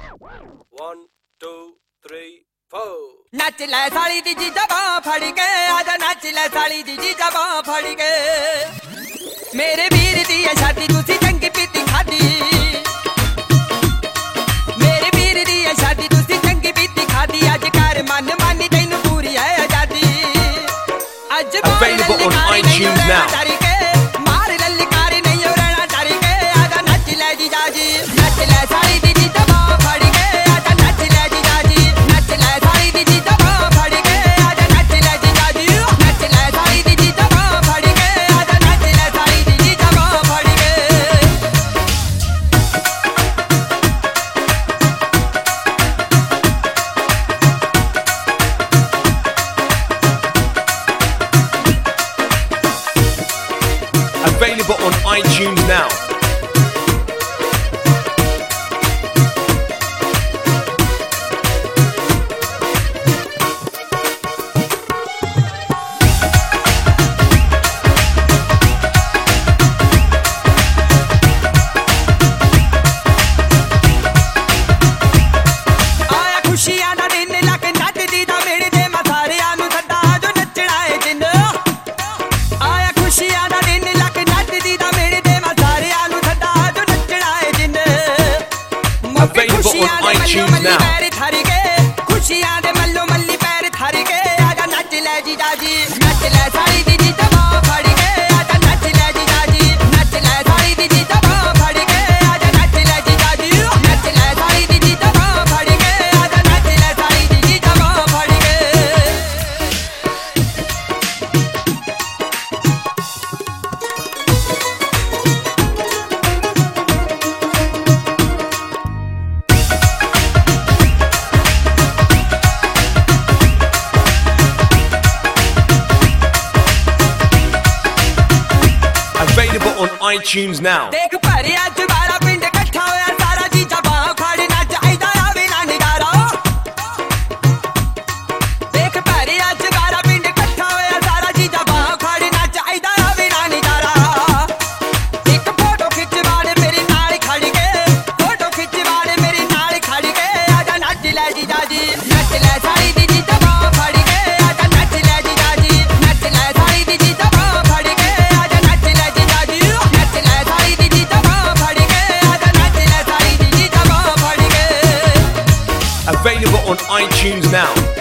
1 2 3 4 नच ले साली दी जी जबां फड़ के आजा नच ले साली दी जी जबां फड़ के मेरे वीर दी शादी तुसी चंगी पीती खादी मेरे वीर दी शादी तुसी चंगी पीती खादी अज कर मन मानी तैनू पूरी है आजादी अज Available on iTunes now. मार ललकार नहीं हो रहना डर के आजा नच ले जी जाजी नच ले साली दी जी जबां फड़ के आजा नच ले जी जाजी नच ले साली दी जी जबां फड़ के आजा नच ले जी जाजी नच ले साली दी जी जबां फड़ के आजा नच ले साली दी जी जबां फड़ के Available on iTunes now. आया खुशियां दा दिन लग नचदी दा मेरे दे मथारियां नु सदा जो नचना है जिन आया खुशियां दा दिन लग नचदी दा मेरे दे मथारियां नु सदा जो नचना है जिन Available on iTunes now. खुशियां दे मल्लो मल्ली पैर थर के आजा नच ले जी जाजी नच ले साली दी जी जबां फड़ के आजा नच ले जी जाजी नच ले साली दी जी जबां फड़ के आजा नच ले जी जाजी नच ले साली दी जी जबां फड़ के आजा नच ले साली दी जी जबां फड़ के Available on iTunes now. देख भरिया जवारा पिंड इकट्ठा होया सारा जी जबां खड़ नच आइदा आवे ना निगारा देख भरिया जवारा पिंड इकट्ठा होया सारा जी जबां खड़ नच आइदा आवे ना निगारा एक फोटो खिंचवाड़े मेरे नाल खड़ के फोटो खिंचवाड़े मेरे नाल खड़ के आजा नच ले जी जाजी नच ले साली दी जी जबां फड़ के आजा नच ले जी जाजी नच ले साली दी जी जबां फड़ के आजा नच ले जी जाजी नच ले साली दी जी जबां फड़ के आजा नच ले साली दी जी जबां फड़ के Available on iTunes now.